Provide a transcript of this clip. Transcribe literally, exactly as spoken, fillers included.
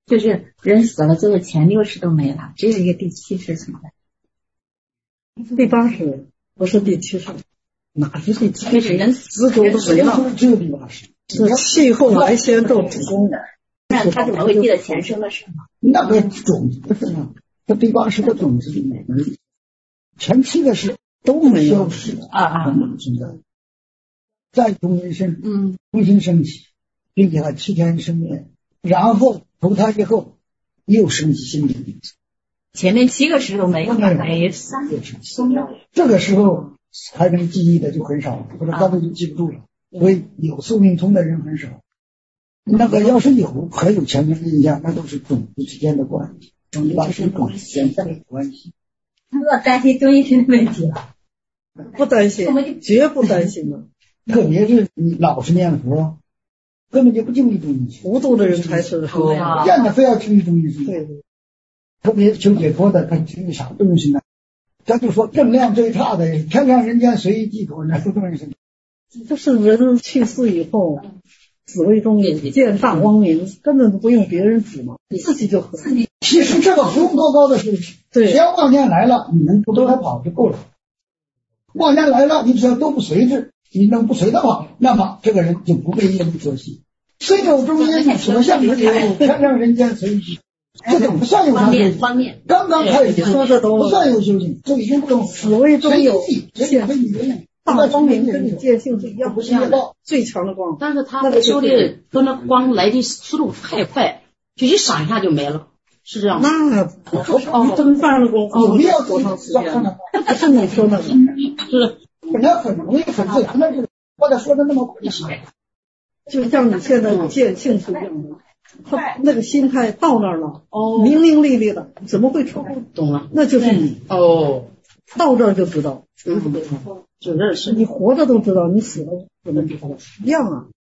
就是人死了之后前六识都没了，只有一个第七识存在。 第八识不是第七识，哪是第七识？ 人执着都没了， 只有第八识， 是气后来先咒主公。 那他怎么会记得前生的事呢？ 那个种子不是吗？这第八识的种子里面，前期的事都没有消失了啊啊！ 存在，再从人生， 嗯， 重新升起，并且还七天生灭，然后投胎以后又升起新的名字。 前面七个识都没有，没三个识。 这个时候还能记忆的就很少，或者根本就记不住了。所以有宿命通的人很少。那个要是有还有前面的印象，那都是种子之间的关系，种子是种现在的关系。 我担心中医学的问题了。 不担心，绝不担心的。 特别是你老是念佛，根本就不经历中医学， 糊涂的人才是不见得非要经历中医学。 对对。 特别求解脱的，他经历啥东西呢？他就说正量最差的，天上人间随意寄托，那都东西。 就是人去世以后，紫微中有见大光明，根本不用别人指嘛，自己就合。 其实这个不用多高的事情， 对， 只要妄念来了，你能不跟他跑就够了。妄念来了，你只要都不随之，你能不随他跑，那么这个人就不被业力所系。虽有中阴所向之流，天上人间随意。这都不算有啥修行，刚刚开始说这都不算有修行，这已经不懂。 紫微中有见大光明跟你见性是一样， 不是道最强的光。 但是他修的跟那光来的速度太快，就一闪一下就没了，是这样吗？ 那哦，真犯了功夫， 有必要多长时间？ 不是你说的， 是本来很容易很自然的，或者说的那么快。 就像你现在见性是一样的。他那个心态到那儿了，哦，明明丽丽的，怎么会出不懂了？ 那就是你哦， 到这儿就知道， 嗯，就认识你活着都知道，你死了怎么知道？一样啊。